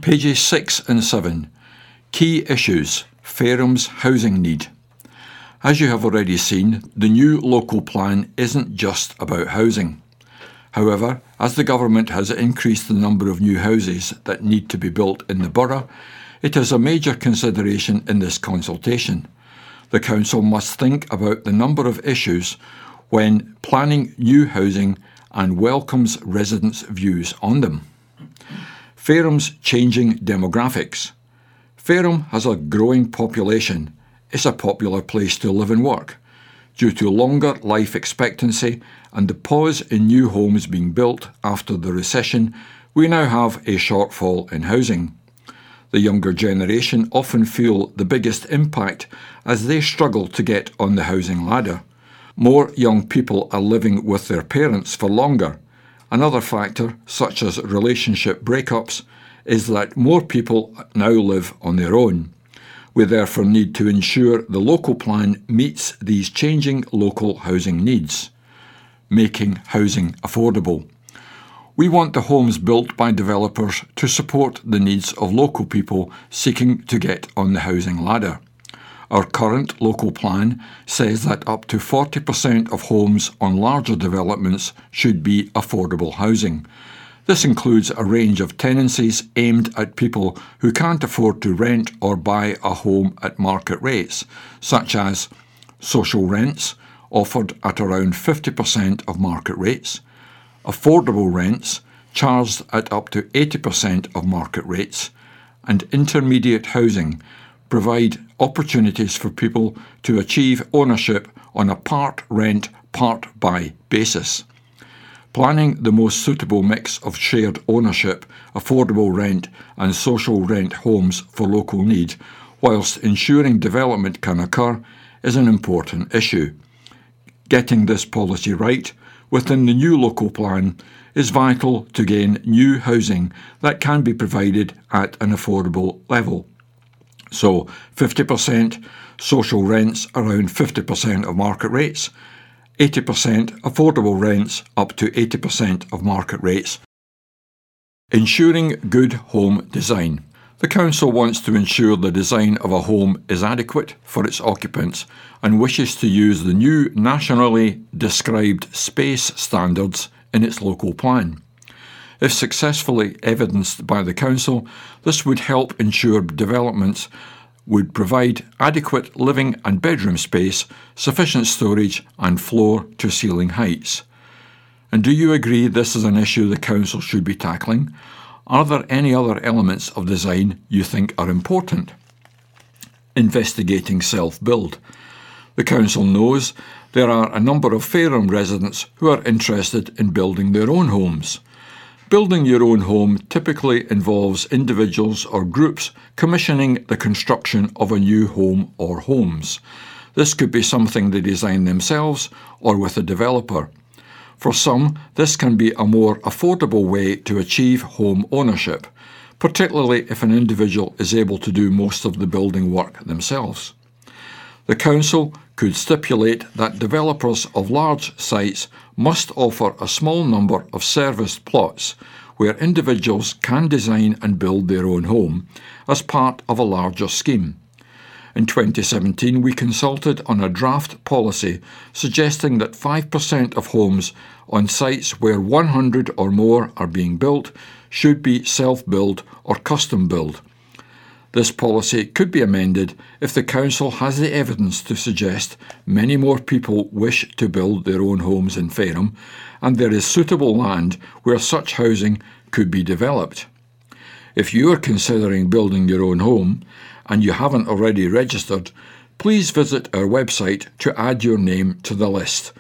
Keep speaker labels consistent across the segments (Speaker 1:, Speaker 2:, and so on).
Speaker 1: Pages 6 and 7. Key issues. Fairham's housing need. As you have already seen, the new local plan isn't just about housing. However, as the government has increased the number of new houses that need to be built in the borough, it is a major consideration in this consultation. The council must think about the number of issues when planning new housing and welcomes residents' views on them. Fairham's changing demographics. Fairham has a growing population. It's a popular place to live and work. Due to longer life expectancy and the pause in new homes being built after the recession, we now have a shortfall in housing. The younger generation often feel the biggest impact as they struggle to get on the housing ladder. More young people are living with their parents for longer. Another factor, such as relationship breakups, is that more people now live on their own. We therefore need to ensure the local plan meets these changing local housing needs. Making housing affordable. We want the homes built by developers to support the needs of local people seeking to get on the housing ladder. Our current local plan says that up to 40% of homes on larger developments should be affordable housing. This includes a range of tenancies aimed at people who can't afford to rent or buy a home at market rates, such as social rents offered at around 50% of market rates, affordable rents charged at up to 80% of market rates, and intermediate housing provide opportunities for people to achieve ownership on a part rent, part buy basis. Planning the most suitable mix of shared ownership, affordable rent and social rent homes for local need, whilst ensuring development can occur, is an important issue. Getting this policy right within the new local plan is vital to gain new housing that can be provided at an affordable level. So 50% social rents around 50% of market rates, 80% affordable rents up to 80% of market rates. Ensuring good home design. The council wants to ensure the design of a home is adequate for its occupants and wishes to use the new nationally described space standards in its local plan. If successfully evidenced by the council, this would help ensure developments would provide adequate living and bedroom space, sufficient storage and floor-to-ceiling heights. And do you agree this is an issue the council should be tackling? Are there any other elements of design you think are important? Investigating self-build. The council knows there are a number of Fairham residents who are interested in building their own homes. Building your own home typically involves individuals or groups commissioning the construction of a new home or homes. This could be something they design themselves or with a developer. For some, this can be a more affordable way to achieve home ownership, particularly if an individual is able to do most of the building work themselves. The council could stipulate that developers of large sites must offer a small number of serviced plots where individuals can design and build their own home as part of a larger scheme. In 2017, we consulted on a draft policy suggesting that 5% of homes on sites where 100 or more are being built should be self-build or custom-build. This policy could be amended if the council has the evidence to suggest many more people wish to build their own homes in Fairham and there is suitable land where such housing could be developed. If you are considering building your own home and you haven't already registered, please visit our website to add your name to the list: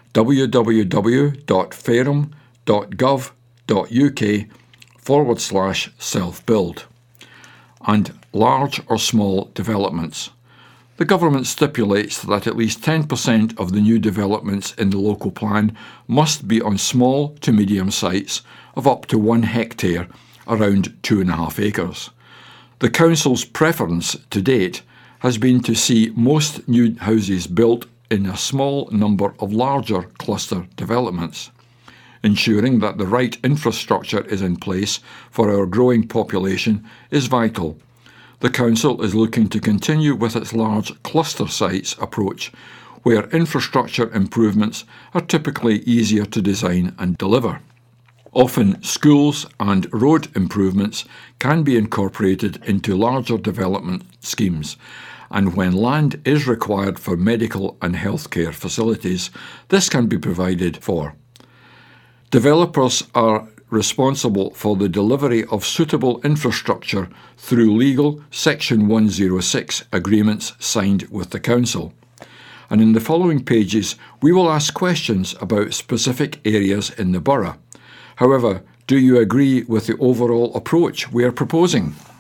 Speaker 1: www.fairham.gov.uk/self-build. And large or small developments. The government stipulates that at least 10% of the new developments in the local plan must be on small to medium sites of up to 1 hectare, around 2.5 acres. The council's preference to date has been to see most new houses built in a small number of larger cluster developments. Ensuring that the right infrastructure is in place for our growing population is vital. The Council is looking to continue with its large cluster sites approach, where infrastructure improvements are typically easier to design and deliver. Often, schools and road improvements can be incorporated into larger development schemes, and when land is required for medical and healthcare facilities, this can be provided for. Developers are responsible for the delivery of suitable infrastructure through legal Section 106 agreements signed with the Council. And in the following pages, we will ask questions about specific areas in the borough. However, do you agree with the overall approach we are proposing?